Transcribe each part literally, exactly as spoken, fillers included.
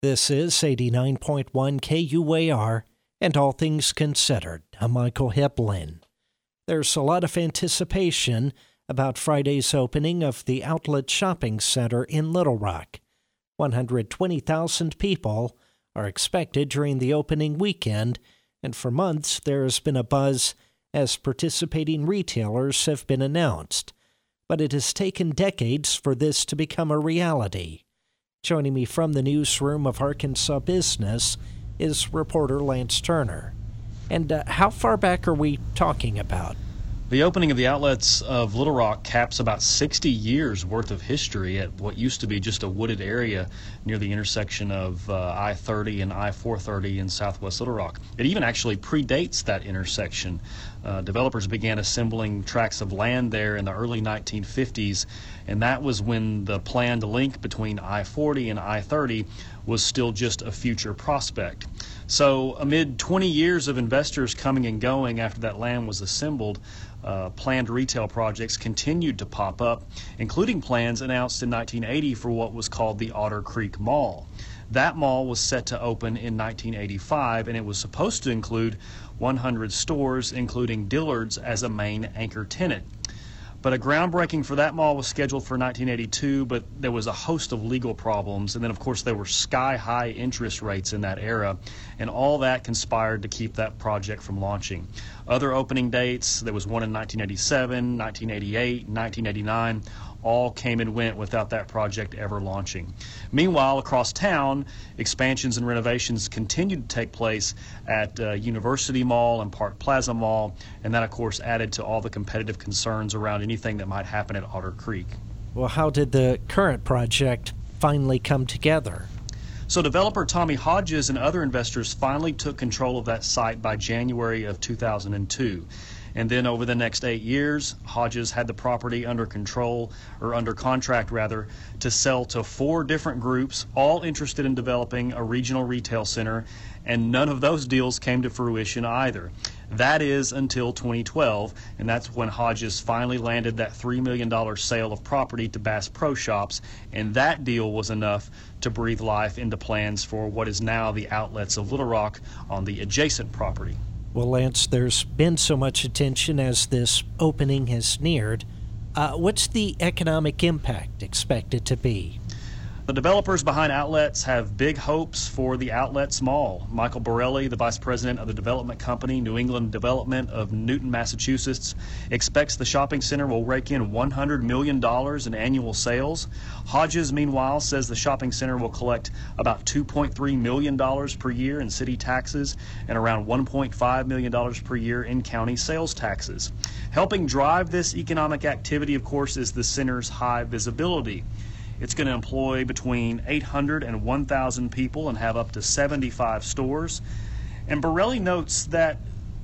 This is eighty-nine point one K U A R, and All Things Considered. I'm Michael Hiplin. There's a lot of anticipation about Friday's opening of the Outlet Shopping Center in Little Rock. one hundred twenty thousand people are expected during the opening weekend, and for months there has been a buzz as participating retailers have been announced. But it has taken decades for this to become a reality. Joining me from the newsroom of Arkansas Business is reporter Lance Turner. And uh, how far back are we talking about? The opening of the outlets of Little Rock caps about sixty years worth of history at what used to be just a wooded area near the intersection of uh, I thirty and I four thirty in southwest Little Rock. It even actually predates that intersection. Uh, developers began assembling tracts of land there in the early nineteen fifties, and that was when the planned link between I forty and I thirty was still just a future prospect. So amid twenty years of investors coming and going after that land was assembled, uh, planned retail projects continued to pop up, including plans announced in nineteen eighty for what was called the Otter Creek Mall. That mall was set to open in nineteen eighty-five, and it was supposed to include one hundred stores, including Dillard's as a main anchor tenant. But a groundbreaking for that mall was scheduled for nineteen eighty-two, but there was a host of legal problems, and then of course there were sky-high interest rates in that era, and all that conspired to keep that project from launching. Other opening dates, there was one in nineteen eighty-seven, nineteen eighty-eight, nineteen eighty-nine, all came and went without that project ever launching. Meanwhile, across town, expansions and renovations continued to take place at uh, University Mall and Park Plaza Mall, and that of course added to all the competitive concerns around anything that might happen at Otter Creek. Well, how did the current project finally come together? So developer Tommy Hodges and other investors finally took control of that site by January of two thousand two. And then over the next eight years, Hodges had the property under control, or under contract rather, to sell to four different groups, all interested in developing a regional retail center, and none of those deals came to fruition either. That is until twenty twelve, and that's when Hodges finally landed that three million dollars sale of property to Bass Pro Shops, and that deal was enough to breathe life into plans for what is now the Outlets of Little Rock on the adjacent property. Well, Lance, there's been so much attention as this opening has neared. Uh, what's the economic impact expected to be? The developers behind Outlets have big hopes for the Outlets Mall. Michael Borelli, the vice president of the development company, New England Development of Newton, Massachusetts, expects the shopping center will rake in one hundred million dollars in annual sales. Hodges, meanwhile, says the shopping center will collect about two point three million dollars per year in city taxes and around one point five million dollars per year in county sales taxes. Helping drive this economic activity, of course, is the center's high visibility. It's going to employ between eight hundred and one thousand people and have up to seventy-five stores. And Borelli notes that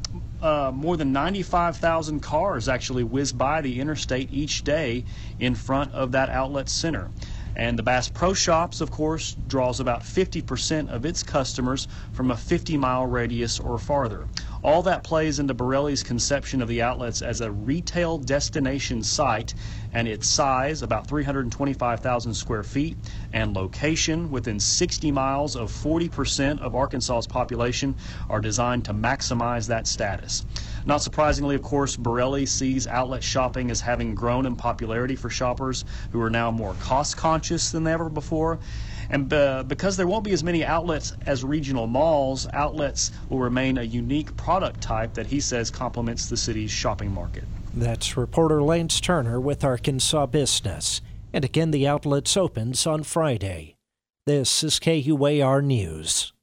uh, more than ninety-five thousand cars actually whiz by the interstate each day in front of that outlet center. And the Bass Pro Shops, of course, draws about fifty percent of its customers from a fifty mile radius or farther. All that plays into Borelli's conception of the outlets as a retail destination site, and its size, about three hundred twenty-five thousand square feet, and location within sixty miles of forty percent of Arkansas's population, are designed to maximize that status. Not surprisingly, of course, Borelli sees outlet shopping as having grown in popularity for shoppers who are now more cost conscious than ever before. And uh, because there won't be as many outlets as regional malls, outlets will remain a unique product type that he says complements the city's shopping market. That's reporter Lance Turner with Arkansas Business. And again, the outlets opens on Friday. This is K U A R News.